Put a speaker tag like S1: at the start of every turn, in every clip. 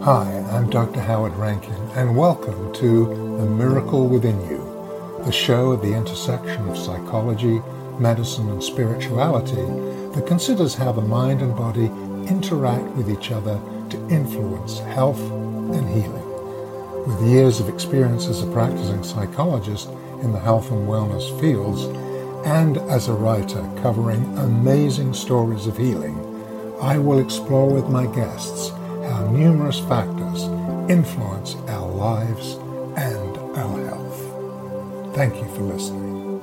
S1: Hi, I'm Dr. Howard Rankin, and welcome to The Miracle Within You, the show at the intersection of psychology, medicine, and spirituality that considers how the mind and body interact with each other to influence health and healing. With years of experience as a practicing psychologist in the health and wellness fields, and as a writer covering amazing stories of healing, I will explore with my guests how numerous factors influence our lives and our health. Thank you for listening.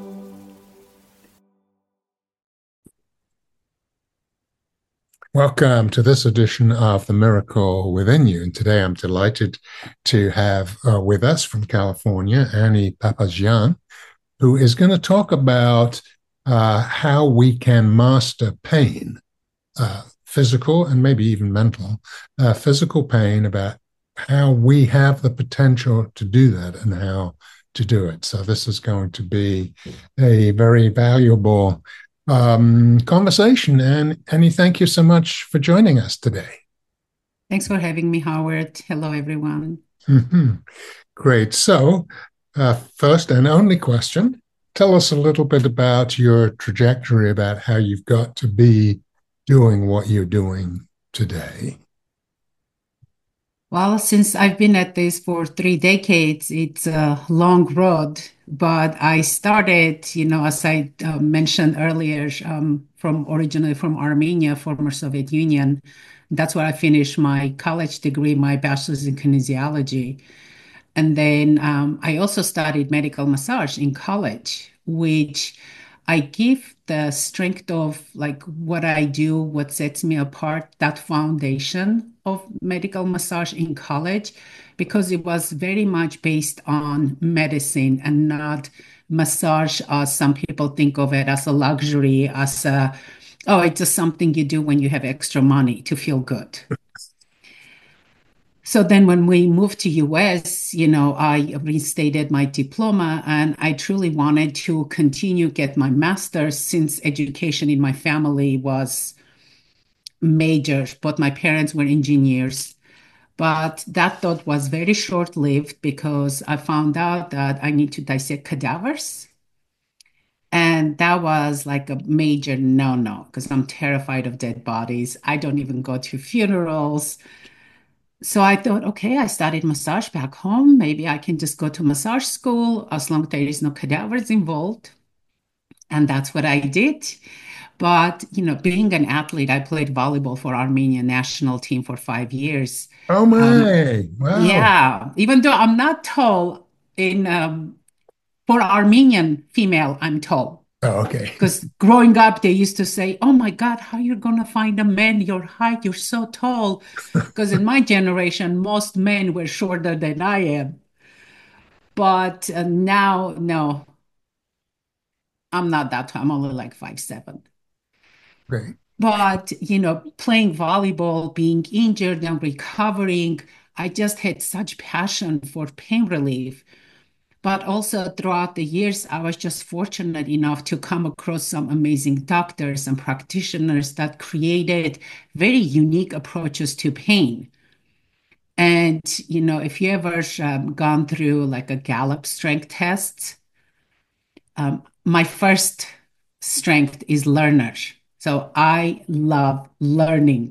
S1: Welcome to this edition of The Miracle Within You. And today I'm delighted to have with us from California, Annie Papazian, who is going to talk about how we can master pain, physical and maybe even mental, physical pain, about how we have the potential to do that and how to do it. So this is going to be a very valuable conversation. And Annie, thank you so much for joining us today.
S2: Thanks for having me, Howard. Hello, everyone.
S1: Great. So first and only question, tell us a little bit about your trajectory, about how you've got to be doing what you're doing today.
S2: Well, since I've been at this for 3 decades, it's a long road. But I started, as I mentioned earlier, originally from Armenia, former Soviet Union. That's where I finished my college degree, my bachelor's in kinesiology. And then I also studied medical massage in college, which I give the strength of like what I do, what sets me apart, that foundation of medical massage in college, because it was very much based on medicine and not massage as some people think of it, as a luxury, oh, it's just something you do when you have extra money to feel good. So then when we moved to US, I reinstated my diploma and I truly wanted to continue get my master's since education in my family was major. Both my parents were engineers. But that thought was very short-lived because I found out that I need to dissect cadavers. And that was like a major no-no because I'm terrified of dead bodies. I don't even go to funerals. So I thought, okay, I studied massage back home. Maybe I can just go to massage school as long as there is no cadavers involved. And that's what I did. But, being an athlete, I played volleyball for Armenian national team for 5 years.
S1: Oh
S2: Um,
S1: my, wow.
S2: yeah, even though I'm not tall for Armenian female, I'm tall.
S1: Oh, okay.
S2: Because growing up, they used to say, "Oh my God, how you gonna find a man your height? You're so tall." Because in my generation, most men were shorter than I am. But now, no, I'm not that tall. I'm only like 5'7".
S1: Great.
S2: But, playing volleyball, being injured and recovering, I just had such passion for pain relief. But also throughout the years, I was just fortunate enough to come across some amazing doctors and practitioners that created very unique approaches to pain. And, if you ever gone through like a Gallup strength test, my first strength is learner. So I love learning,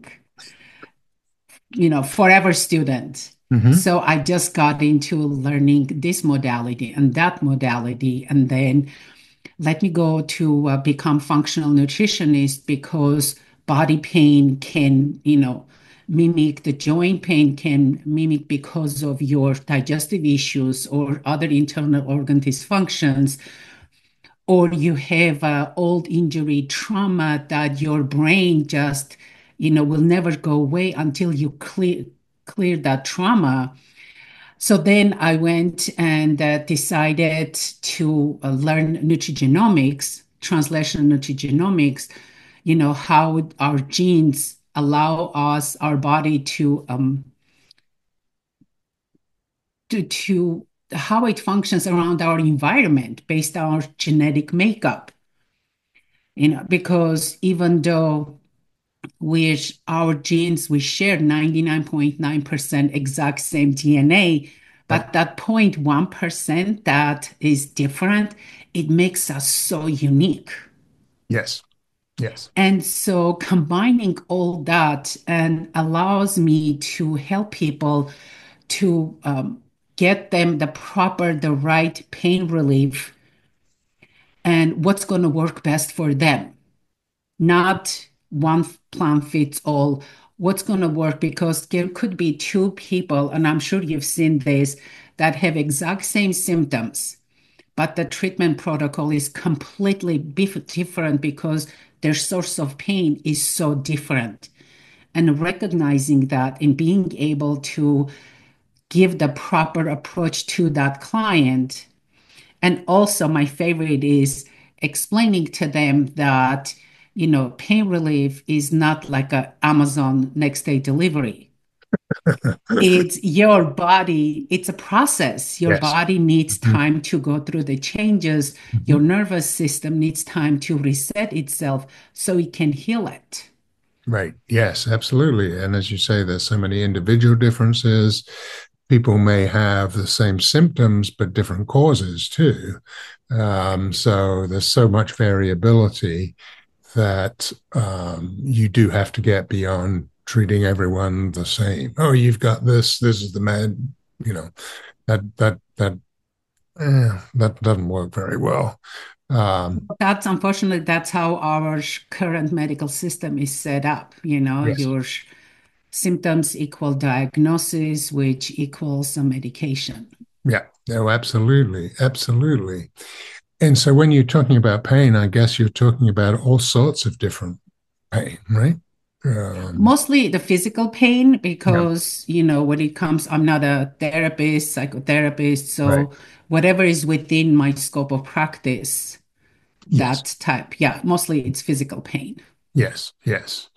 S2: forever student.
S1: Mm-hmm.
S2: So I just got into learning this modality and that modality. And then let me go to become functional nutritionist because body pain can, mimic the joint pain can mimic because of your digestive issues or other internal organ dysfunctions, or you have old injury trauma that your brain just, will never go away until you clear that trauma. So then I went and decided to learn nutrigenomics, translational nutrigenomics, how our genes allow us, our body to how it functions around our environment based on our genetic makeup. Because even though which our genes, we share 99.9% exact same DNA,
S1: Yep.
S2: but that 0.1% that is different, it makes us so unique.
S1: Yes. Yes.
S2: And so combining all that and allows me to help people to get them the right pain relief and what's going to work best for them, not one plan fits all. What's going to work because there could be two people, and I'm sure you've seen this, that have exact same symptoms, but the treatment protocol is completely different because their source of pain is so different. And recognizing that and being able to give the proper approach to that client. And also, my favorite is explaining to them that, pain relief is not like a Amazon next day delivery. It's your body, it's a process. Your
S1: Yes.
S2: body needs
S1: Mhm.
S2: time to go through the changes. Your
S1: Mhm.
S2: nervous system needs time to reset itself so it can heal it.
S1: Right. Yes, absolutely. And as you say, there's so many individual differences. People may have the same symptoms, but different causes too. So there's so much variability that you do have to get beyond treating everyone the same. Oh, you've got this. This is the mad. You know that doesn't work very well. Um,
S2: That's how our current medical system is set up.
S1: yes.
S2: Your symptoms equal diagnosis, which equals some medication.
S1: Yeah. No, absolutely. Absolutely. And so when you're talking about pain, I guess you're talking about all sorts of different pain, right? Um,
S2: Mostly the physical pain,
S1: yeah.
S2: because, when it comes, I'm not a therapist, psychotherapist.
S1: Right.
S2: So whatever is within my scope of practice,
S1: Yes.
S2: that type. Yeah, mostly it's physical pain.
S1: Yes. Yes.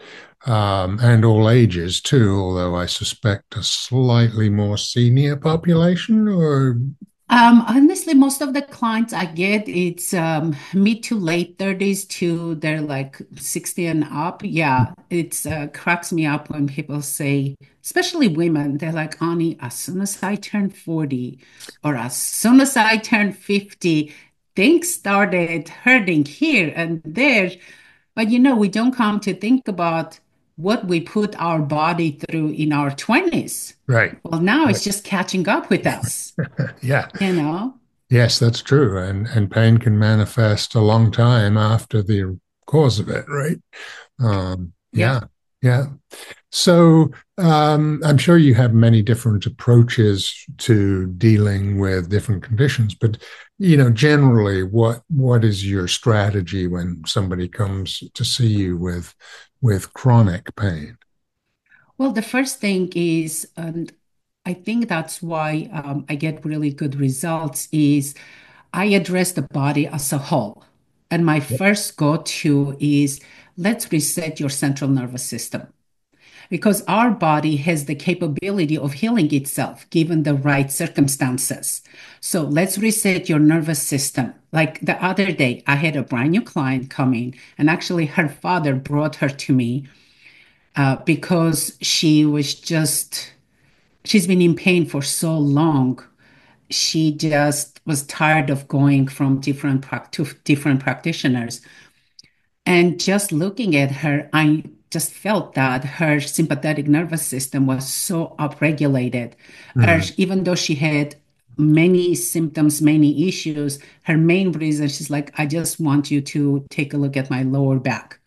S1: And all ages too, although I suspect a slightly more senior population or
S2: Honestly, most of the clients I get, it's mid to late 30s to they're like 60 and up. Yeah, it's cracks me up when people say, especially women, they're like, Ani, as soon as I turn 40 or as soon as I turn 50, things started hurting here and there. But we don't come to think about what we put our body through in our 20s.
S1: right.
S2: Well, now
S1: Right.
S2: it's just catching up with us,
S1: Yeah.
S2: you know?
S1: Yes, that's true. And pain can manifest a long time after the cause of it, right? Yeah.
S2: Yep.
S1: Yeah. So I'm sure you have many different approaches to dealing with different conditions, but generally, what is your strategy when somebody comes to see you with chronic pain?
S2: Well, the first thing is, and I think that's why I get really good results, is I address the body as a whole. And my
S1: Yep.
S2: first go-to is let's reset your central nervous system because our body has the capability of healing itself given the right circumstances. So let's reset your nervous system. Like the other day, I had a brand new client come in, and actually her father brought her to me because she's been in pain for so long. She just was tired of going from to different practitioners. And just looking at her, I just felt that her sympathetic nervous system was so upregulated.
S1: Mm,
S2: Even though she had many symptoms, many issues, her main reason, she's like, I just want you to take a look at my lower back.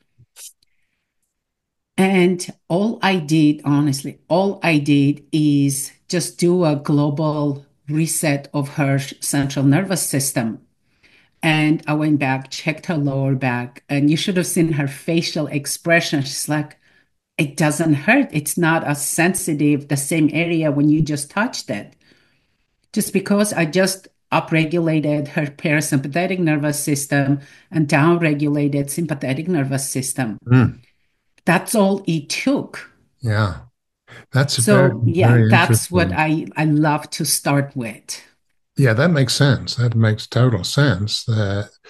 S2: And all I did, honestly, all I did is just do a global reset of her central nervous system. And I went back, checked her lower back, and you should have seen her facial expression. She's like, it doesn't hurt. It's not as sensitive, the same area when you just touched it. Just because I just upregulated her parasympathetic nervous system and downregulated sympathetic nervous system.
S1: mm,
S2: That's all it took.
S1: yeah, that's very,
S2: So yeah,
S1: very
S2: that's what
S1: interesting.
S2: I love to start with.
S1: Yeah, that makes sense. That makes total sense. That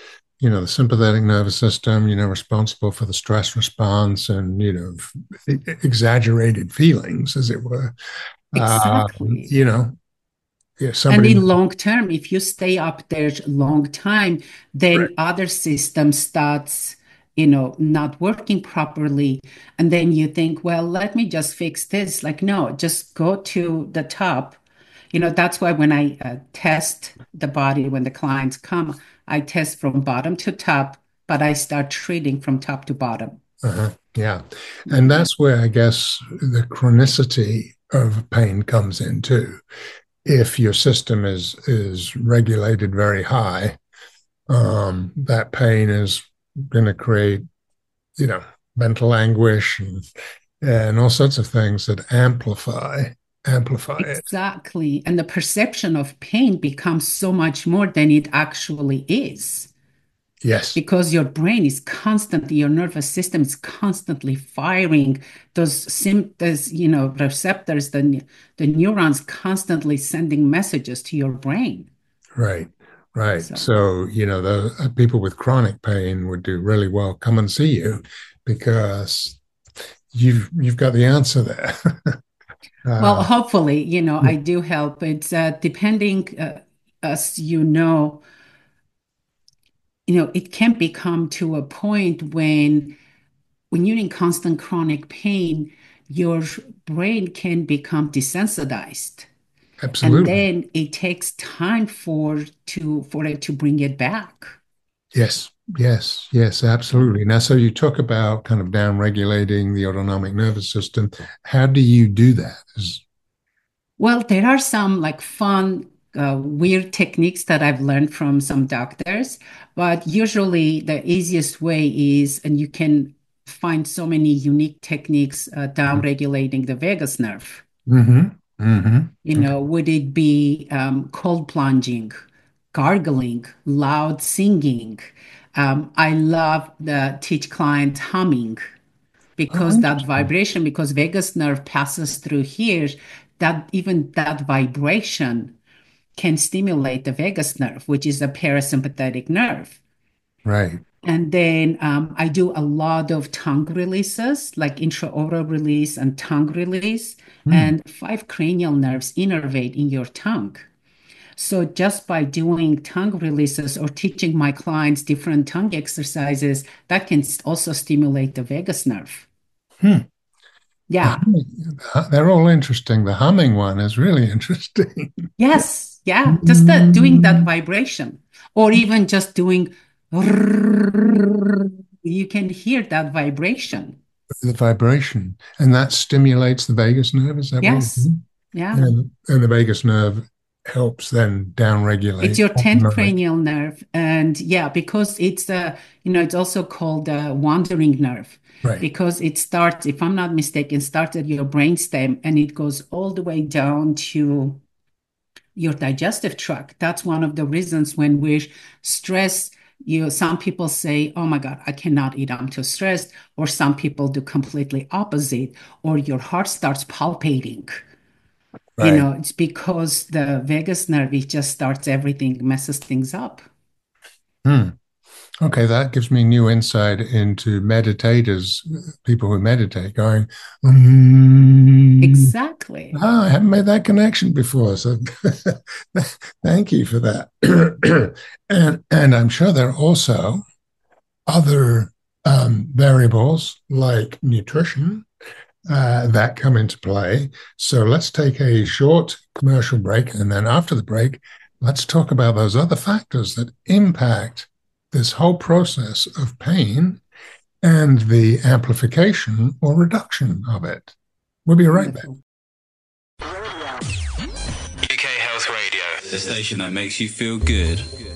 S1: the sympathetic nervous system, responsible for the stress response and, exaggerated feelings, as it were. Uh,
S2: Exactly.
S1: you know, yeah,
S2: And
S1: somebody.
S2: in long term, if you stay up there long time, then other systems starts, not working properly. And then you think, well, let me just fix this. Like, no, just go to the top. That's why when I test the body, when the clients come, I test from bottom to top, but I start treating from top to bottom.
S1: Yeah. And
S2: Mhm.
S1: that's where I guess the chronicity of pain comes in too. If your system is regulated very high, that pain is going to create, you know, mental anguish and all sorts of things that amplify it.
S2: Exactly. And the perception of pain becomes so much more than it actually is
S1: Yes,
S2: because your brain is constantly, your nervous system is constantly firing those receptors, the neurons constantly sending messages to your brain.
S1: right, right.
S2: So,
S1: So, the people with chronic pain would do really well. Come and see you because you've got the answer there.
S2: well,
S1: uh,
S2: hopefully, I do help. It's depending, as it can become to a point when you're in constant chronic pain, your brain can become desensitized. And
S1: Absolutely.
S2: then it takes time for it to bring it back.
S1: Yes, yes, yes, absolutely. Now, so you talk about kind of down regulating the autonomic nervous system. How do you do that?
S2: Well, there are some like fun, weird techniques that I've learned from some doctors, but usually the easiest way is, and you can find so many unique techniques down regulating the vagus nerve.
S1: Mm-hmm. Mm-hmm. Okay.
S2: Would it be cold plunging, gargling, loud singing? I love the teach client humming
S1: Oh,
S2: because that
S1: interesting.
S2: vibration, because vagus nerve passes through here, that even that vibration can stimulate the vagus nerve, which is a parasympathetic nerve.
S1: Right.
S2: And then I do a lot of tongue releases, like intraoral release and tongue release,
S1: Hmm.
S2: and 5 cranial nerves innervate in your tongue. So just by doing tongue releases or teaching my clients different tongue exercises, that can also stimulate the vagus nerve.
S1: Hmm. The
S2: Yeah.
S1: humming, they're all interesting. The humming one is really interesting.
S2: Yes. Yeah. Just doing that
S1: Mm.
S2: vibration, or even just doing, you can hear that vibration.
S1: The vibration, and that stimulates the vagus nerve. Is that what you're
S2: Yes.
S1: saying?
S2: Yeah.
S1: And the vagus nerve helps then
S2: It's
S1: downregulate
S2: your 10th
S1: autonomic.
S2: cranial nerve. And yeah, because it's also called a wandering nerve
S1: Right.
S2: because it starts, if I'm not mistaken, starts at your brainstem and it goes all the way down to your digestive tract. That's one of the reasons when we're stressed, some people say, oh my God, I cannot eat, I'm too stressed. Or some people do completely opposite, or your heart starts palpating.
S1: Right.
S2: It's because the vagus nerve, it just starts everything, messes things up.
S1: Hmm. Okay, that gives me new insight into meditators, people who meditate, going, mm.
S2: Exactly.
S1: I haven't made that connection before. So thank you for that. And I'm sure there are also other variables like nutrition that come into play. So let's take a short commercial break. And then after the break, let's talk about those other factors that impact this whole process of pain and the amplification or reduction of it. We'll be right back.
S2: Wonderful.
S3: UK Health Radio, the station that makes you feel good.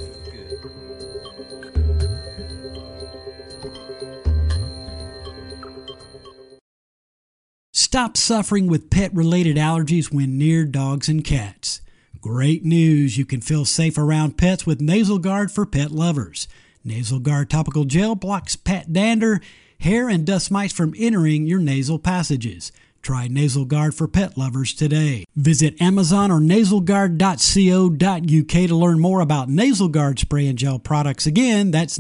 S4: Stop suffering with pet-related allergies when near dogs and cats. Great news! You can feel safe around pets with Nasal Guard for pet lovers. Nasal Guard topical gel blocks pet dander, hair, and dust mites from entering your nasal passages. Try Nasal Guard for pet lovers today. Visit Amazon or nasalguard.co.uk to learn more about Nasal Guard spray and gel products. Again, that's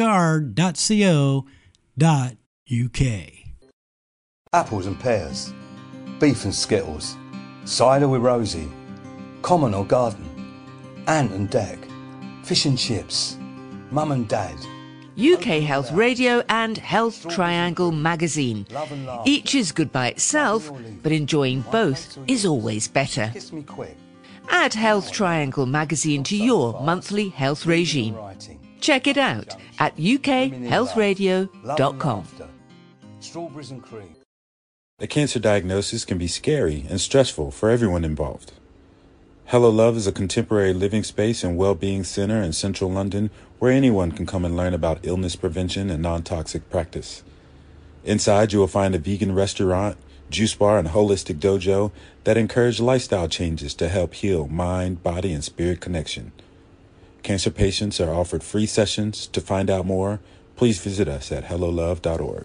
S4: nasalguard.co.uk.
S5: Apples and pears, beef and skittles, cider with Rosie, common or garden, ant and deck, fish and chips, mum and dad.
S6: UK Health Radio and Health Triangle magazine. Each is good by itself, but enjoying both is always better.
S5: Kiss me quick.
S6: Add Health Triangle magazine to your monthly health regime. Check it out at ukhealthradio.com.
S5: Strawberries and cream.
S3: A cancer diagnosis can be scary and stressful for everyone involved. Hello Love is a contemporary living space and well-being center in central London where anyone can come and learn about illness prevention and non-toxic practice. Inside, you will find a vegan restaurant, juice bar, and holistic dojo that encourage lifestyle changes to help heal mind, body, and spirit connection. Cancer patients are offered free sessions. To find out more, please visit us at hellolove.org.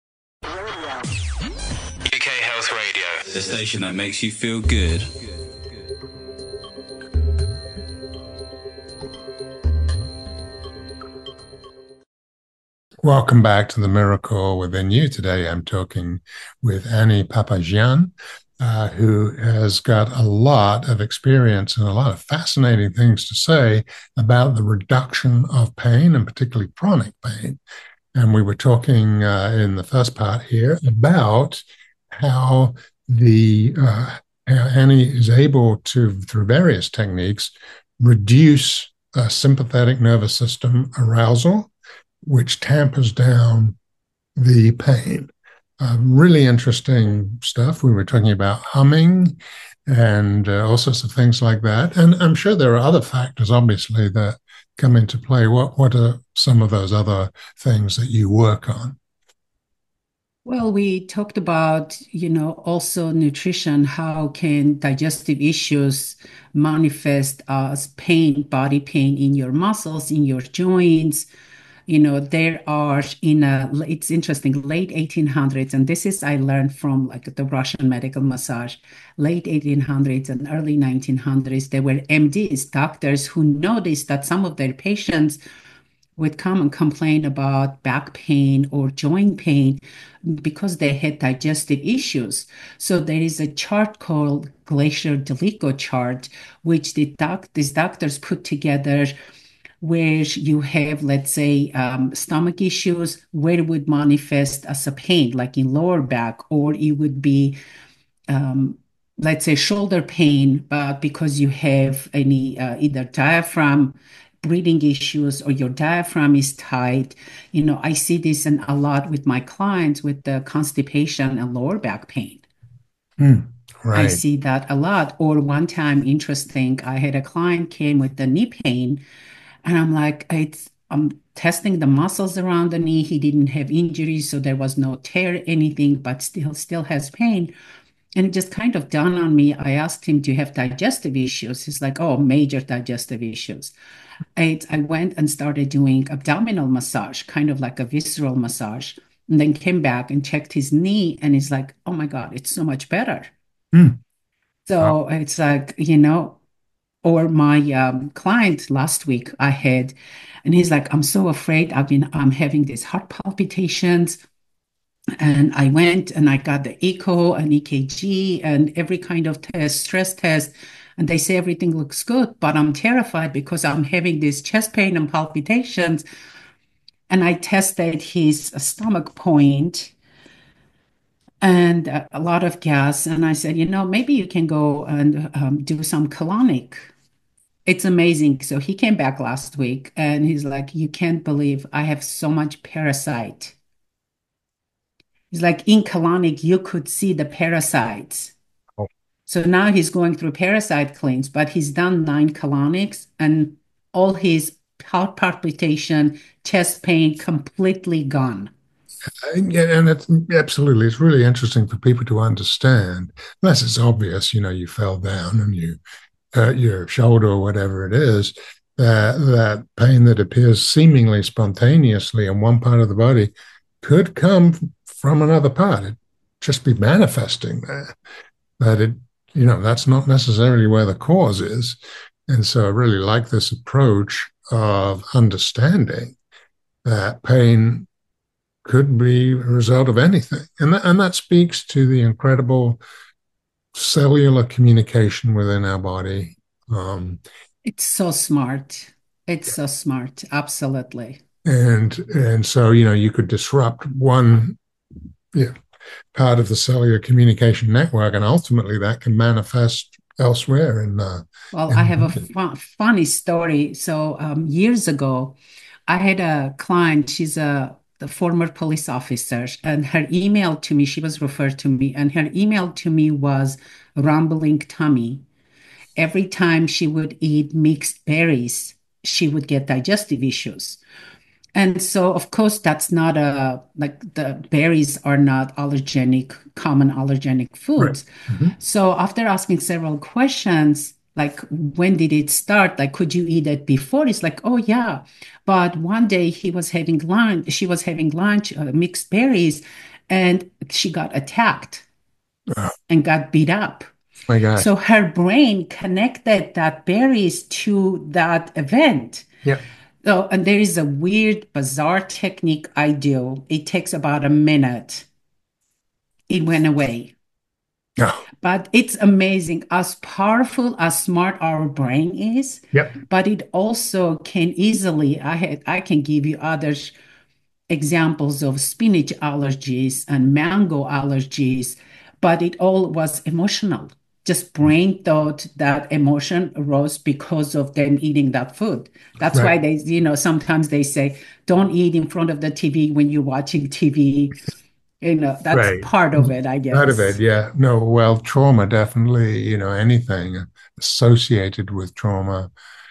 S3: UK Health Radio, the station that makes you feel good.
S1: Welcome back to The Miracle Within You. Today I'm talking with Annie Papagian, who has got a lot of experience and a lot of fascinating things to say about the reduction of pain, and particularly chronic pain. And we were talking in the first part here about how how Annie is able to, through various techniques, reduce sympathetic nervous system arousal, which tampers down the pain. Really interesting stuff. We were talking about humming and all sorts of things like that. And I'm sure there are other factors, obviously, that come into play. What are some of those other things that you work on?
S2: Well, we talked about, also nutrition. How can digestive issues manifest as pain, body pain in your muscles, in your joints? There are it's interesting, late 1800s, and this is I learned from like the Russian medical massage, late 1800s and early 1900s, there were MDs, doctors, who noticed that some of their patients would come and complain about back pain or joint pain because they had digestive issues. So there is a chart called Glaser-Delico chart, which these doctors put together, where you have, let's say, stomach issues, where it would manifest as a pain, like in lower back, or it would be, let's say, shoulder pain, but because you have any either diaphragm breathing issues or your diaphragm is tight. I see this a lot with my clients with the constipation and lower back pain.
S1: Right.
S2: I see that a lot. Or one time, interesting, I had a client came with the knee pain. And I'm like, I'm testing the muscles around the knee. He didn't have injuries, so there was no tear, anything, but still has pain. And it just kind of dawned on me. I asked him, do you have digestive issues? He's like, oh, major digestive issues. I went and started doing abdominal massage, kind of like a visceral massage, and then came back and checked his knee. And he's like, oh my God, it's so much better. So it's like, or my client last week I had, and he's like, I'm so afraid. I'm having these heart palpitations. And I went and I got the echo and EKG and every kind of test, stress test. And they say everything looks good, but I'm terrified because I'm having this chest pain and palpitations. And I tested his stomach point and a lot of gas. And I said, maybe you can go and do some colonic. It's amazing. So he came back last week and he's like, you can't believe I have so much parasite. He's like, in colonic, you could see the parasites.
S1: Oh.
S2: So now he's going through parasite cleans, but he's done 9 colonics and all his heart palpitation, chest pain completely gone.
S1: Yeah, and it's absolutely, it's really interesting for people to understand, unless it's obvious, you fell down and you hurt your shoulder or whatever it is, that pain that appears seemingly spontaneously in one part of the body could come from another part. It just be manifesting there. That it, that's not necessarily where the cause is. And so I really like this approach of understanding that pain could be a result of anything. And that speaks to the incredible cellular communication within our body.
S2: It's so smart. It's so smart. Absolutely.
S1: And so, you could disrupt one part of the cellular communication network, and ultimately that can manifest elsewhere.
S2: Well, I have a funny story. So years ago, I had a client. She's the former police officer, and her email to me, she was referred to me, and her email to me was rumbling tummy. Every time she would eat mixed berries, she would get digestive issues. And so, of course, that's not like the berries are not common allergenic
S1: Right.
S2: foods.
S1: Mm-hmm.
S2: So after asking several questions, like when did it start? Like, could you eat it before? It's like, oh yeah. But one day she was having lunch, mixed berries, and she got attacked
S1: Oh
S2: and got beat up.
S1: my gosh.
S2: So her brain connected that berries to that event.
S1: Yeah.
S2: Oh, and there is a weird, bizarre technique I do. It takes about a minute. It went away.
S1: Oh.
S2: But it's amazing as powerful, as smart our brain is.
S1: Yep.
S2: But it also can easily, I can give you other examples of spinach allergies and mango allergies, but it all was emotional. Just brain thought that emotion arose because of them eating that food. That's
S1: Right.
S2: why sometimes they say, don't eat in front of the TV when you're watching TV. That's
S1: Right.
S2: part of it, I
S1: Part of it,
S2: guess.
S1: yeah. No, well, trauma definitely, anything associated with trauma,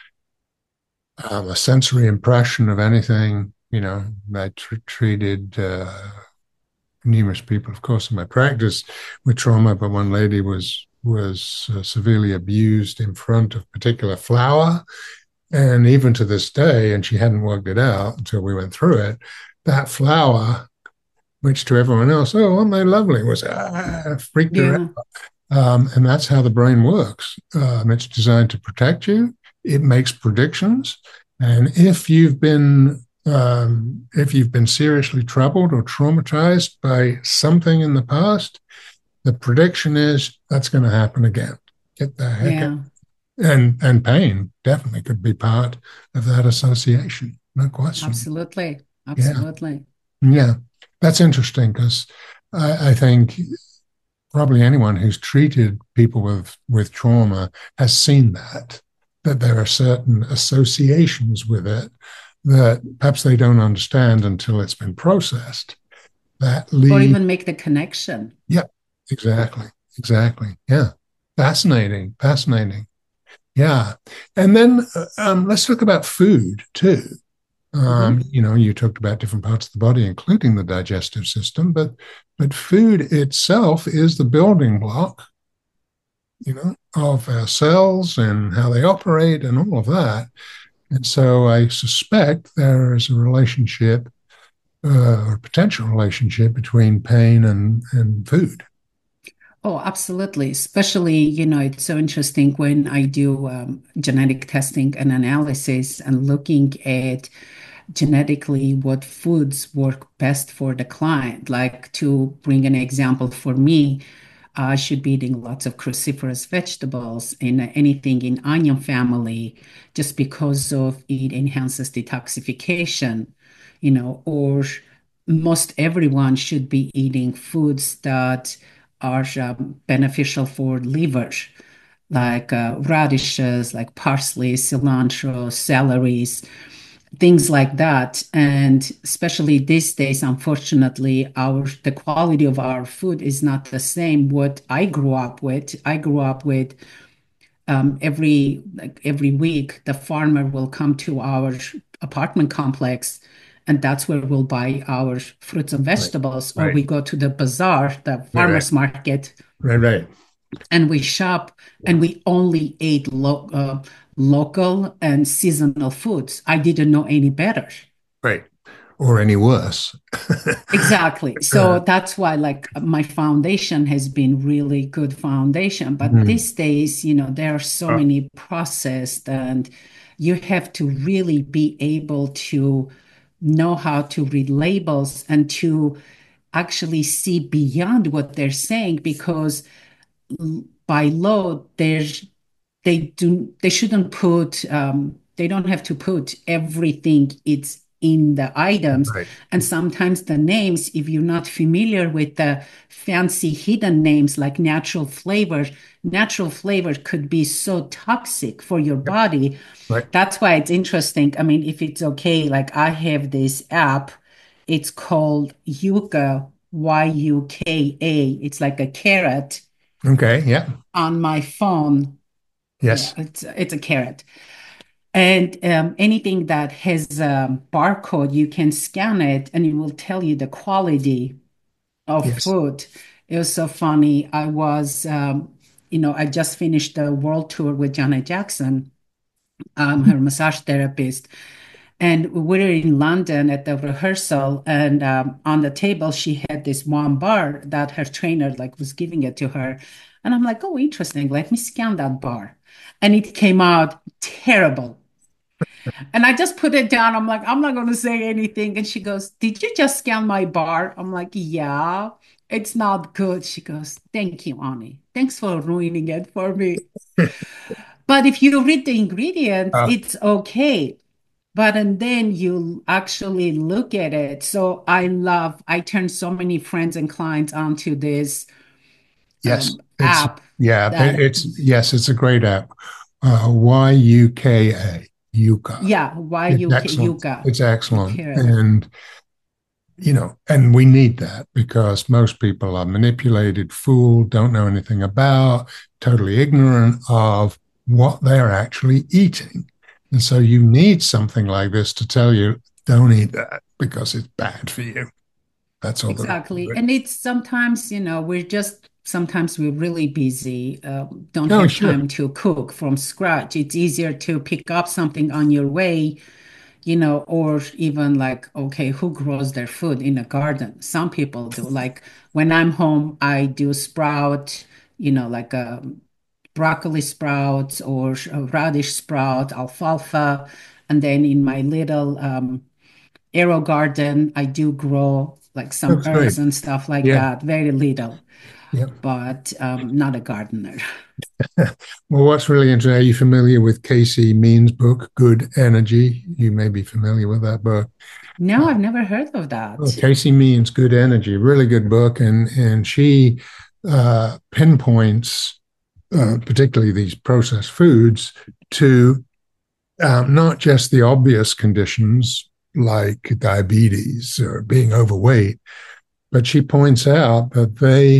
S1: a sensory impression of anything, I treated numerous people, of course, in my practice with trauma, but one lady was severely abused in front of particular flour. And even to this day, and she hadn't worked it out until we went through it, that flour, which to everyone else, oh, aren't they lovely, was freaked her
S2: Yeah.
S1: out. And that's how the brain works. It's designed to protect you. It makes predictions. And if you've been seriously troubled or traumatized by something in the past, the prediction is that's going to happen again. Get the heck out.
S2: Yeah.
S1: And pain definitely could be part of that association. No question.
S2: Absolutely. Absolutely.
S1: Yeah. That's interesting because I think probably anyone who's treated people with trauma has seen that there are certain associations with it that perhaps they don't understand until it's been processed.
S2: Or even make the connection.
S1: Yep, exactly. Yeah, fascinating. Yeah, and then let's talk about food too. You talked about different parts of the body, including the digestive system, but food itself is the building block, of our cells and how they operate and all of that. And so I suspect there is a relationship or potential relationship between pain and food.
S2: Oh, absolutely. Especially, it's so interesting when I do genetic testing and analysis and looking at genetically what foods work best for the client. Like to bring an example for me, I should be eating lots of cruciferous vegetables and anything in onion family just because of it enhances detoxification, or most everyone should be eating foods that are beneficial for liver, like radishes, like parsley, cilantro, celeries, things like that. And especially these days, unfortunately, the quality of our food is not the same what I grew up with. I grew up with every week the farmer will come to our apartment complex, and that's where we'll buy our fruits and vegetables, or
S1: Right.
S2: we go to the bazaar, the farmers market,
S1: Right.
S2: and we shop, and we only ate local and seasonal foods. I didn't know any better.
S1: Right. or any worse.
S2: Exactly. So that's why, like, my foundation has been really good foundation. But
S1: Mm.
S2: these days, there are so many processed, and you have to really be able to know how to read labels and to actually see beyond what they're saying, because by law, they shouldn't put they don't have to put everything it's in the items.
S1: Right.
S2: And sometimes the names, if you're not familiar with the fancy hidden names like natural flavor could be so toxic for your body.
S1: Right.
S2: That's why it's interesting. I mean, if it's okay, like I have this app, it's called Yuka, Yuka. It's like a carrot
S1: Okay. Yeah.
S2: on my phone. Yeah,
S1: Yes.
S2: it's a carrot. And anything that has a barcode, you can scan it and it will tell you the quality of
S1: Yes.
S2: food. It was so funny. I just finished the world tour with Janet Jackson, her massage therapist. And we were in London at the rehearsal, and on the table she had this one bar that her trainer like was giving it to her, and I'm like, oh, interesting. Let me scan that bar, and it came out terrible. And I just put it down. I'm like, I'm not going to say anything. And she goes, did you just scan my bar? I'm like, yeah, it's not good. She goes, thank you, Ani. Thanks for ruining it for me. But if you read the ingredients,
S1: Uh,
S2: it's okay. But and then you actually look at it. So I turned so many friends and clients onto this
S1: yes. It's
S2: app
S1: yeah.
S2: that,
S1: It's a great app. YUKA. Yuka.
S2: yeah,
S1: It's excellent.
S2: Yuka,
S1: It's excellent.
S2: carrot.
S1: And and we need that because most people are manipulated, fooled, don't know anything about, totally ignorant of what they're actually eating. And so you need something like this to tell you, don't eat that because it's bad for you. That's all there is to
S2: Exactly.
S1: it.
S2: And it's sometimes, sometimes we're really busy, don't
S1: Oh,
S2: have
S1: sure.
S2: time to cook from scratch. It's easier to pick up something on your way, or even like, okay, who grows their food in a garden? Some people do. Like when I'm home, I do sprout, like broccoli sprouts or radish sprout, alfalfa. And then in my little Aero garden, I do grow like some
S1: That's great.
S2: herbs and stuff like
S1: Yeah.
S2: that, very little,
S1: Yeah.
S2: but not a gardener.
S1: Well, what's really interesting, are you familiar with Casey Means' book, Good Energy? You may be familiar with that book.
S2: No, I've never heard of that.
S1: Casey Means Good Energy, really good book, and she pinpoints particularly these processed foods to not just the obvious conditions like diabetes or being overweight, but she points out that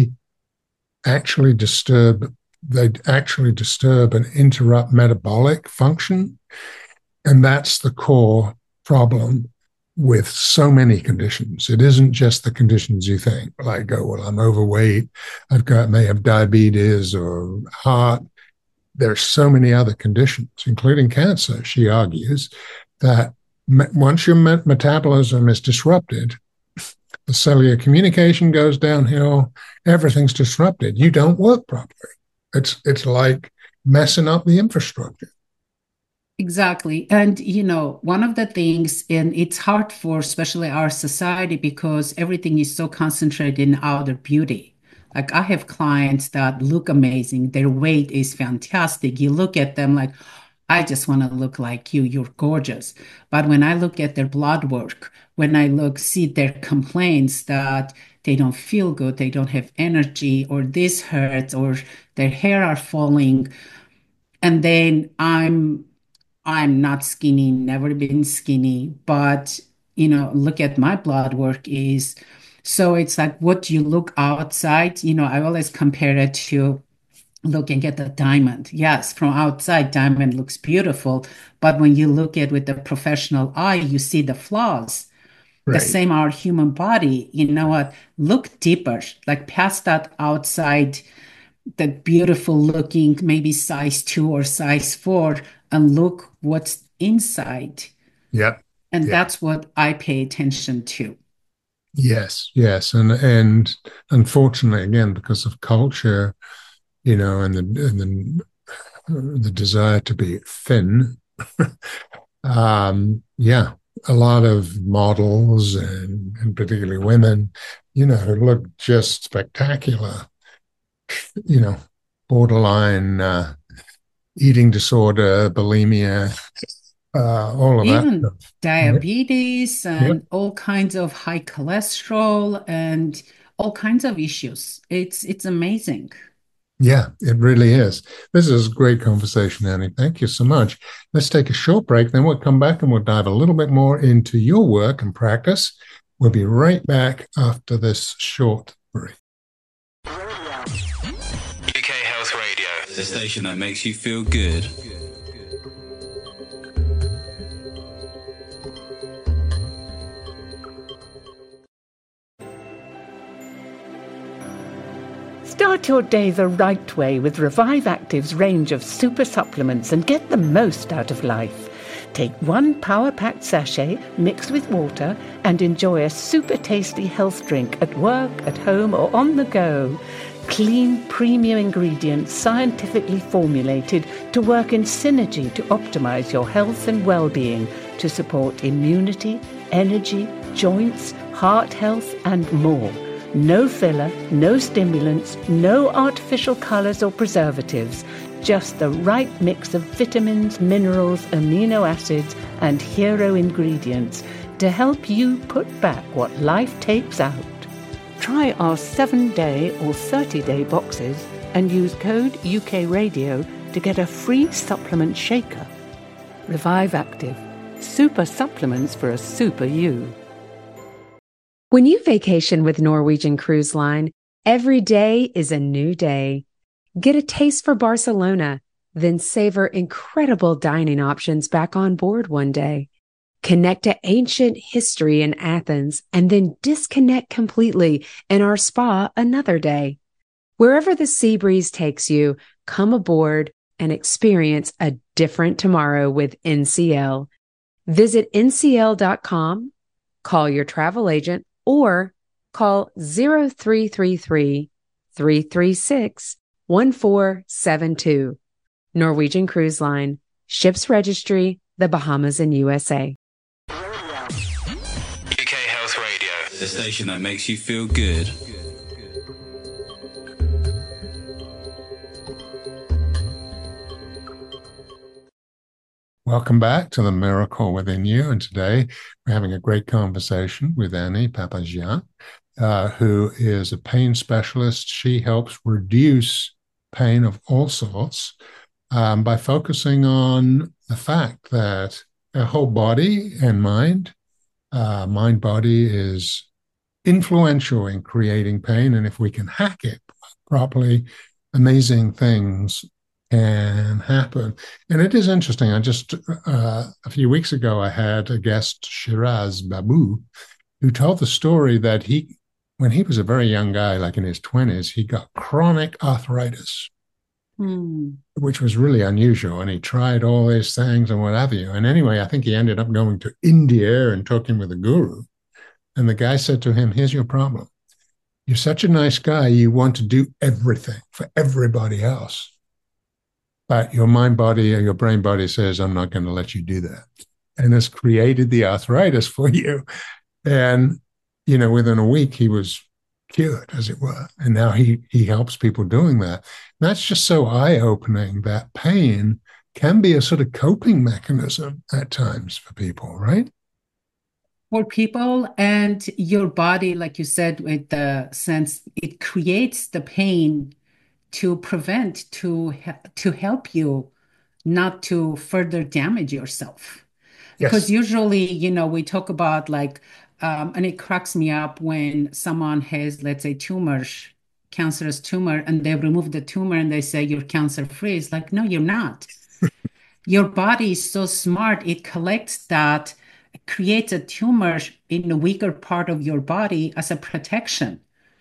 S1: they actually disturb and interrupt metabolic function, and that's the core problem with so many conditions. It isn't just the conditions you think, like, oh, well, I'm overweight, may have diabetes or heart. There's so many other conditions, including cancer, she argues, that once your metabolism is disrupted, the cellular communication goes downhill, everything's disrupted. You don't work properly. It's like messing up the infrastructure.
S2: Exactly. And, one of the things, and it's hard for especially our society because everything is so concentrated in outer beauty. Like I have clients that look amazing. Their weight is fantastic. You look at them like, I just want to look like you. You're gorgeous. But when I look at their blood work, when I see their complaints that they don't feel good, they don't have energy, or this hurts, or their hair are falling, and then I'm not skinny, never been skinny, but look at my blood work is so it's like what you look outside, I always compare it to looking at the diamond. Yes, from outside, diamond looks beautiful, but when you look at with the professional eye, you see the flaws. The
S1: Right.
S2: same our human body, you know what? Look deeper, like past that outside, the beautiful looking, maybe size 2 or size 4, and look what's inside.
S1: Yeah.
S2: And
S1: Yeah.
S2: that's what I pay attention to.
S1: Yes, yes. And unfortunately, again, because of culture, and the desire to be thin, yeah, a lot of models and particularly women, look just spectacular, you know, borderline eating disorder, bulimia, all of that
S2: Even
S1: stuff. Yeah.
S2: diabetes
S1: Yeah.
S2: and all kinds of high cholesterol and all kinds of issues. It's amazing.
S1: Yeah, it really is. This is a great conversation, Annie. Thank you so much. Let's take a short break, then we'll come back and we'll dive a little bit more into your work and practice. We'll be right back after this short break.
S3: UK Health Radio, the station that makes you feel good.
S7: Start your day the right way with Revive Active's range of super supplements and get the most out of life. Take one power-packed sachet mixed with water and enjoy a super tasty health drink at work, at home or on the go. Clean, premium ingredients scientifically formulated to work in synergy to optimize your health and well-being to support immunity, energy, joints, heart health and more. No filler, no stimulants, no artificial colours or preservatives, just the right mix of vitamins, minerals, amino acids and hero ingredients to help you put back what life takes out. Try our 7-day or 30-day boxes and use code UK Radio to get a free supplement shaker. Revive Active. Super supplements for a super you.
S8: When you vacation with Norwegian Cruise Line, every day is a new day. Get a taste for Barcelona, then savor incredible dining options back on board one day. Connect to ancient history in Athens, and then disconnect completely in our spa another day. Wherever the sea breeze takes you, come aboard and experience a different tomorrow with NCL. Visit ncl.com, call your travel agent, or call 0333-336-1472. Norwegian Cruise Line, Ships Registry, the Bahamas and USA.
S3: UK Health Radio, the station that makes you feel good.
S1: Welcome back to The Miracle Within You. And today we're having a great conversation with Annie Papagian, who is a pain specialist. She helps reduce pain of all sorts by focusing on the fact that our whole body and mind-body is influential in creating pain. And if we can hack it properly, amazing things can happen. And it is interesting. I just, a few weeks ago, I had a guest, Shiraz Babu, who told the story that when he was a very young guy, like in his 20s, he got chronic arthritis, which was really unusual. And he tried all these things and what have you. And anyway, I think he ended up going to India and talking with a guru. And the guy said to him, here's your problem. You're such a nice guy. You want to do everything for everybody else. But your mind body or your brain body says, I'm not going to let you do that. And has created the arthritis for you. And, within a week, he was cured, as it were. And now he helps people doing that. And that's just so eye-opening that pain can be a sort of coping mechanism at times for people, right?
S2: For people and your body, like you said, with the sense, it creates the pain to prevent, to help you not to further damage yourself.
S1: Yes.
S2: Because usually, we talk about and it cracks me up when someone has, let's say, cancerous tumor, and they remove the tumor and they say you're cancer-free. It's like, no, you're not. Your body is so smart. It collects that, creates a tumor in the weaker part of your body as a protection.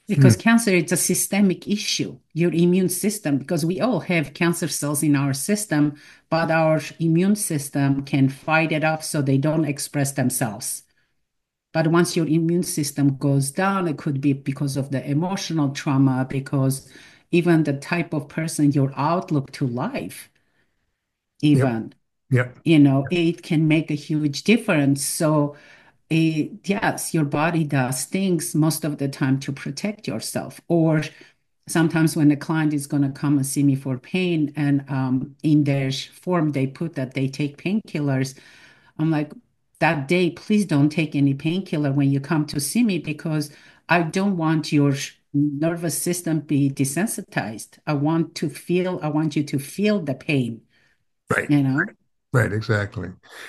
S2: because cancer is a systemic issue, your immune system, because we all have cancer cells in our system, but our immune system can fight it off so they don't express themselves. But once your immune system goes down, it could be because of the emotional trauma, because even the type of person, your outlook to life, even,
S1: Yep.
S2: it can make a huge difference. So, yes, your body does things most of the time to protect yourself. Or sometimes when a client is going to come and see me for pain, and in their form they put that they take painkillers, I'm like, that day, please don't take any painkiller when you come to see me, because I don't want your nervous system be desensitized. I want you to feel the pain,
S1: Right.
S2: you know?
S1: Right, exactly.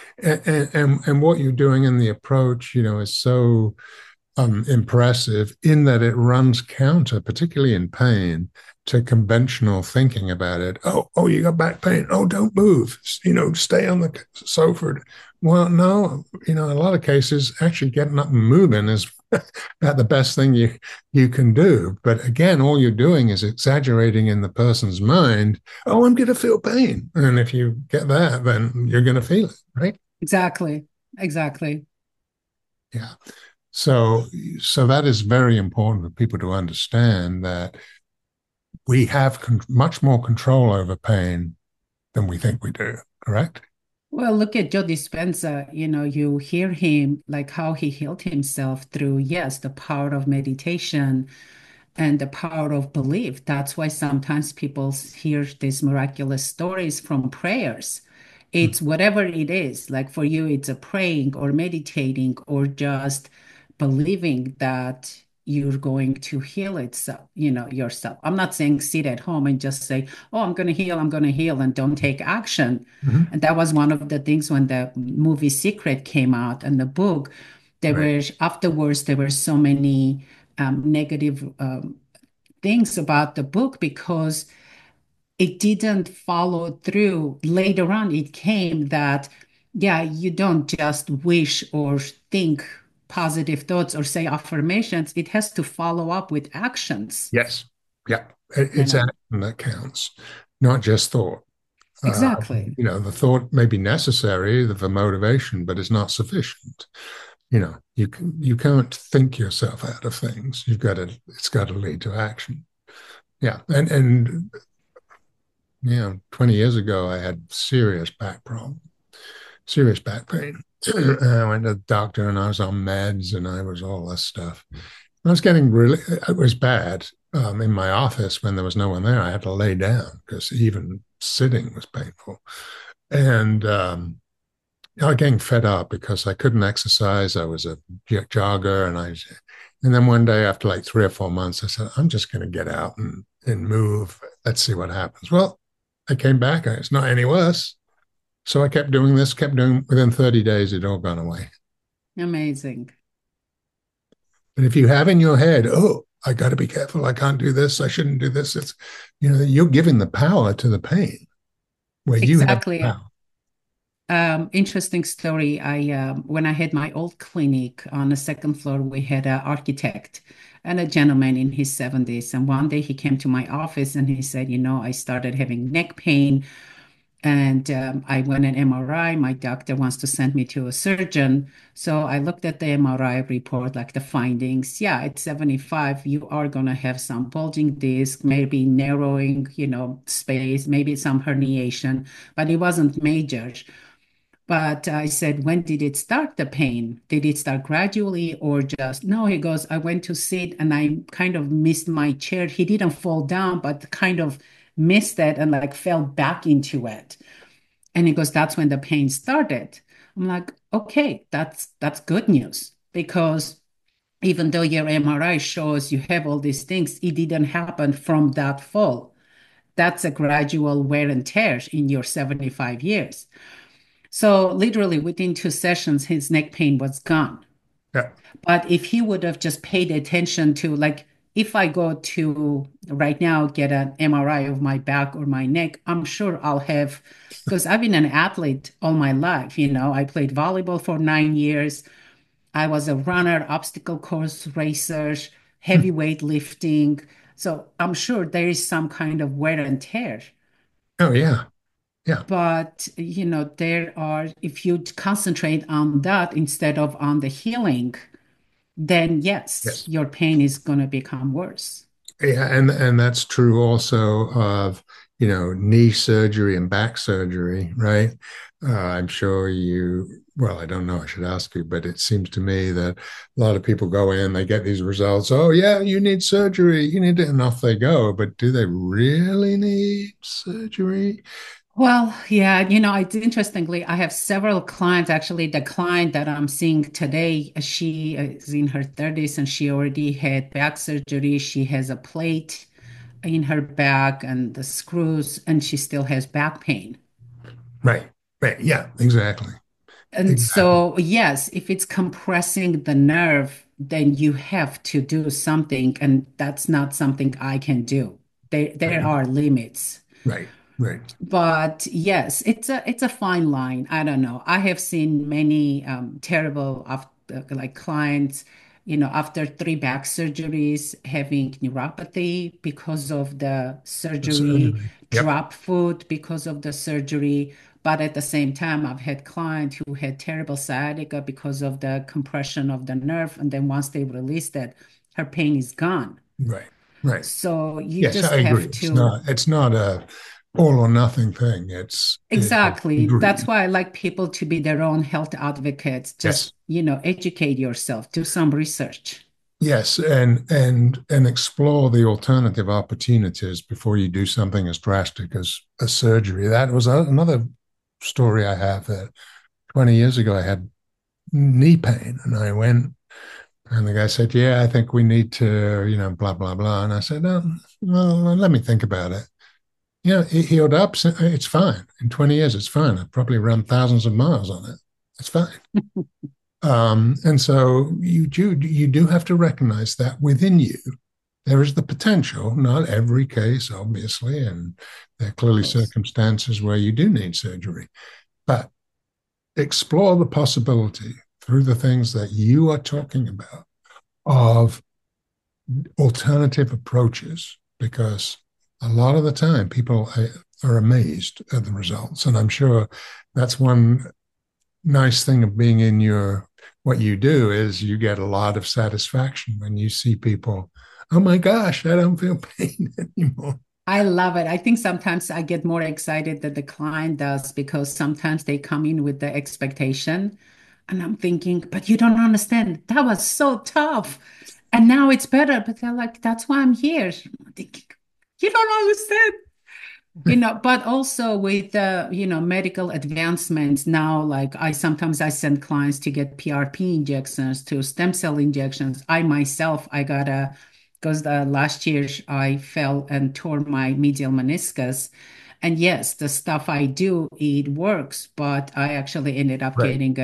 S1: And what you're doing in the approach, is so impressive in that it runs counter, particularly in pain, to conventional thinking about it. Oh, you got back pain. Oh, don't move. Stay on the sofa. Well, no, in a lot of cases, actually getting up and moving is the best thing you can do. But again, all you're doing is exaggerating in the person's mind. Oh, I'm going to feel pain, and if you get that, then you're going to feel it, right?
S2: Exactly. Exactly.
S1: Yeah. So that is very important for people to understand that we have much more control over pain than we think we do, correct?
S2: Well, look at Joe Dispenza. You hear him, like how he healed himself through, yes, the power of meditation and the power of belief. That's why sometimes people hear these miraculous stories from prayers. It's whatever it is. Like for you, it's a praying or meditating or just believing that you're going to heal itself, yourself. I'm not saying sit at home and just say, oh, I'm going to heal, and don't take action.
S1: Mm-hmm.
S2: And that was one of the things when the movie Secret came out and the book, afterwards, there were so many negative things about the book because it didn't follow through. Later on, it came that, yeah, you don't just wish or think positive thoughts or say affirmations. It has to follow up with actions.
S1: Yes. Yeah. It's action that counts, not just thought.
S2: Exactly.
S1: The thought may be necessary for motivation, but it's not sufficient. You can't think yourself out of things. It's got to lead to action. Yeah. And 20 years ago, I had serious back pain. I went to the doctor and I was on meds and I was all this stuff. I was getting it was bad. In my office when there was no one there, I had to lay down because even sitting was painful. And I was getting fed up because I couldn't exercise. I was a jogger, and then one day after like 3 or 4 months, I said, I'm just going to get out and move. Let's see what happens. Well, I came back and it's not any worse. So I kept doing. Within 30 days, it all gone away.
S2: Amazing.
S1: And if you have in your head, oh, I got to be careful. I can't do this. I shouldn't do this. It's, you're giving the power to the pain where
S2: exactly.
S1: You have the power.
S2: Interesting story. When I had my old clinic on the second floor, we had an architect and a gentleman in his 70s. And one day he came to my office and he said, I started having neck pain. And I went an MRI. My doctor wants to send me to a surgeon. So I looked at the MRI report, like the findings. Yeah, at 75, you are going to have some bulging disc, maybe narrowing, space, maybe some herniation, but it wasn't major. But I said, when did it start, the pain? Did it start gradually or just, no, he goes, I went to sit and I kind of missed my chair. He didn't fall down, but kind of missed it and like fell back into it. And he goes, that's when the pain started. I'm like, okay, that's good news because even though your MRI shows you have all these things, it didn't happen from that fall. That's a gradual wear and tear in your 75 years. So literally within 2 sessions, his neck pain was gone.
S1: Yeah.
S2: But if he would have just paid attention to, like, if I go to right now get an MRI of my back or my neck, I'm sure I'll have, because I've been an athlete all my life. I played volleyball for 9 years. I was a runner, obstacle course racer, heavy weight lifting. So I'm sure there is some kind of wear and tear.
S1: Oh, yeah. Yeah.
S2: But, if you concentrate on that instead of on the healing, then yes,
S1: Yes.
S2: your pain is going to become worse.
S1: Yeah, and that's true also of, knee surgery and back surgery, right? I'm sure well, I don't know, I should ask you, but it seems to me that a lot of people go in, they get these results. Oh, yeah, you need surgery, you need it, and off they go. But do they really need surgery?
S2: Well, yeah, interestingly, I have several clients. Actually, the client that I'm seeing today, she is in her 30s and she already had back surgery. She has a plate in her back and the screws, and she still has back pain.
S1: Right, right. Yeah, exactly.
S2: And
S1: Exactly.
S2: so, yes, if it's compressing the nerve, then you have to do something, and that's not something I can do. There
S1: Right,
S2: are limits.
S1: right, right.
S2: But yes, it's a fine line. I don't know. I have seen many terrible like clients, after three back surgeries, having neuropathy because of the
S1: The
S2: surgery,
S1: surgery. Yep.
S2: drop foot because of the surgery. But at the same time, I've had clients who had terrible sciatica because of the compression of the nerve, and then once they released it, her pain is gone.
S1: Right, right.
S2: So you
S1: Yes,
S2: just
S1: I agree.
S2: have
S1: It's
S2: to.
S1: not it's not a all or nothing thing.
S2: Exactly. That's
S1: Agreed.
S2: why I like people to be their own health advocates.
S1: Yes.
S2: Just, educate yourself, do some research.
S1: Yes, and explore the alternative opportunities before you do something as drastic as a surgery. That was another story I have that 20 years ago I had knee pain and I went and the guy said, "Yeah, I think we need to, blah blah blah." And I said, "No, well, let me think about it." It healed up. So it's fine. In 20 years, it's fine. I've probably run thousands of miles on it. It's fine. And so you do have to recognize that within you, there is the potential, not every case, obviously, and there are clearly
S2: Yes.
S1: circumstances where you do need surgery, but explore the possibility through the things that you are talking about of alternative approaches because a lot of the time people are amazed at the results. And I'm sure that's one nice thing of being in what you do is you get a lot of satisfaction when you see people, oh my gosh, I don't feel pain anymore.
S2: I love it. I think sometimes I get more excited than the client does because sometimes they come in with the expectation and I'm thinking, but you don't understand. That was so tough. And now it's better. But they're like, that's why I'm here. I'm thinking, you don't understand. But also with the, medical advancements now, like I send clients to get PRP injections to stem cell injections. Because the last year I fell and tore my medial meniscus. And yes, the stuff I do, it works, but I actually ended up
S1: Right.
S2: getting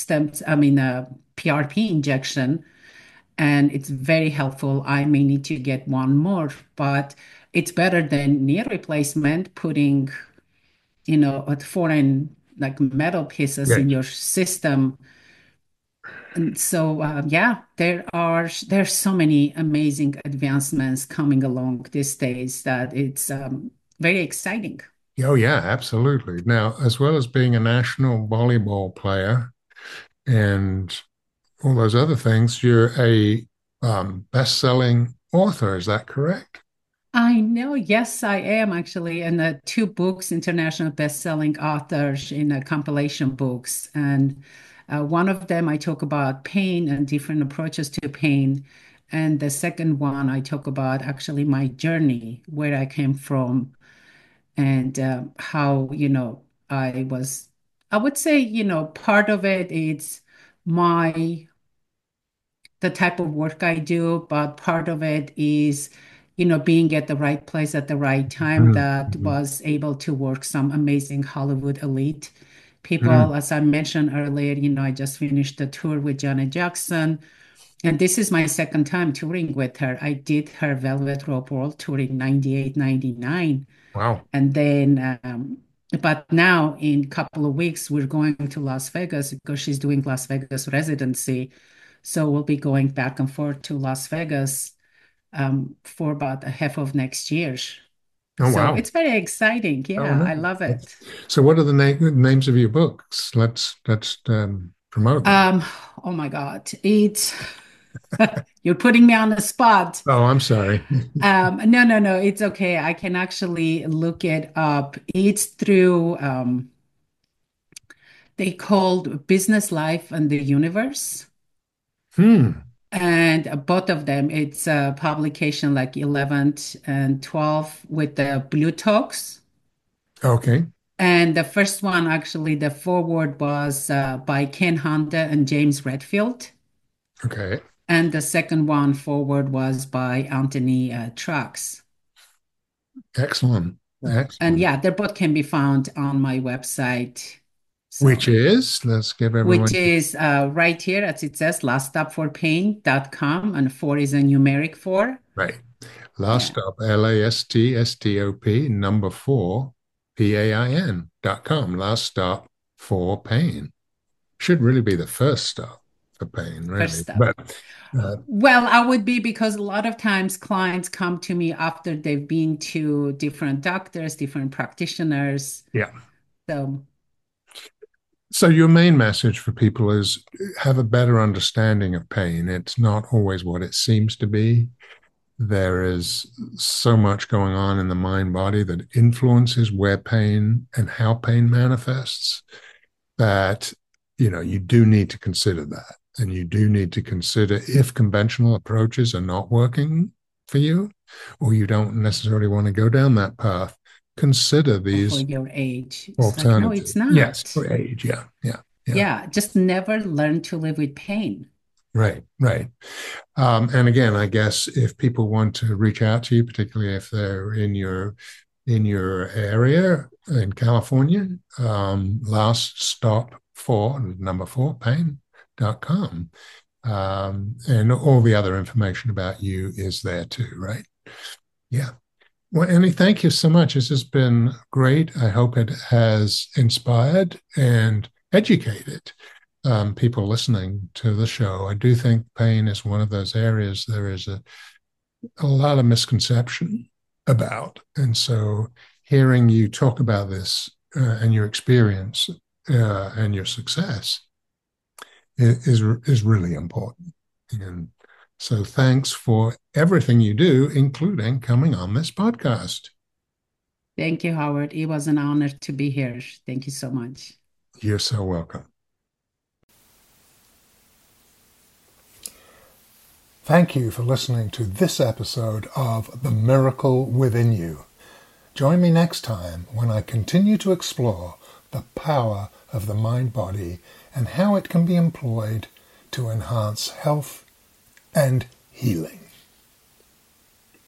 S2: a PRP injection and it's very helpful. I may need to get one more, but it's better than knee replacement, putting, foreign like metal pieces in
S1: Yes.
S2: your system. And so, yeah, there's so many amazing advancements coming along these days that it's very exciting.
S1: Oh, yeah, absolutely. Now, as well as being a national volleyball player and all those other things, you're a best-selling author. Is that correct?
S2: I know. Yes, I am actually. And two books, international best-selling authors in compilation books. And one of them, I talk about pain and different approaches to pain. And the second one, I talk about actually my journey, where I came from, and how, I would say, part of it is my the type of work I do, but part of it is, being at the right place at the right time that
S1: Mhm.
S2: was able to work some amazing Hollywood elite
S1: Mhm.
S2: people. As I mentioned earlier, I just finished the tour with Janet Jackson, and this is my second time touring with her. I did her Velvet Rope World Tour in 98, 99.
S1: Wow.
S2: And then, but now in a couple of weeks, we're going to Las Vegas because she's doing Las Vegas residency. So we'll be going back and forth to Las Vegas. for about a half of next year.
S1: Oh,
S2: So
S1: wow.
S2: it's very exciting.
S1: Oh,
S2: Yeah,
S1: no.
S2: I love it.
S1: So what are the names of your books? Let's promote them.
S2: Oh my God, it's you're putting me on the spot.
S1: Oh, I'm sorry.
S2: No, it's okay. I can actually look it up. It's through they called Business Life and the Universe. And both of them, it's a publication like 11th and 12th with the Blue Talks.
S1: Okay.
S2: And the first one, actually, the foreword was by Ken Honda and James Redfield.
S1: Okay.
S2: And the second one forward was by Anthony Trucks.
S1: Excellent. Excellent.
S2: And yeah, they both can be found on my website. So,
S1: which is, let's give everyone.
S2: Which is right here, as it says, laststopforpain.com, and 4 is a numeric 4.
S1: Right. Last Stop, LASTSTOP, number 4, PAIN.com. Last Stop for Pain. Should really be the first stop for pain, really.
S2: First stop.
S1: But,
S2: well, I would be, because a lot of times clients come to me after they've been to different doctors, different practitioners.
S1: Yeah.
S2: So
S1: your main message for people is have a better understanding of pain. It's not always what it seems to be. There is so much going on in the mind body that influences where pain and how pain manifests that, you do need to consider that. And you do need to consider if conventional approaches are not working for you, or you don't necessarily want to go down that path, consider these
S2: for your age.
S1: alternatives.
S2: Like, no, it's not.
S1: Yes, for age. Yeah.
S2: Just never learn to live with pain.
S1: Right. And again, I guess if people want to reach out to you, particularly if they're in your area in California, last stop for number 4 pain.com. And all the other information about you is there too, right? Yeah. Well, Annie, thank you so much. This has been great. I hope it has inspired and educated people listening to the show. I do think pain is one of those areas there is a lot of misconception about. And so hearing you talk about this and your experience and your success is really important. And so thanks for everything you do, including coming on this podcast.
S2: Thank you, Howard. It was an honor to be here. Thank you so much.
S1: You're so welcome. Thank you for listening to this episode of The Miracle Within You. Join me next time when I continue to explore the power of the mind-body and how it can be employed to enhance health and healing.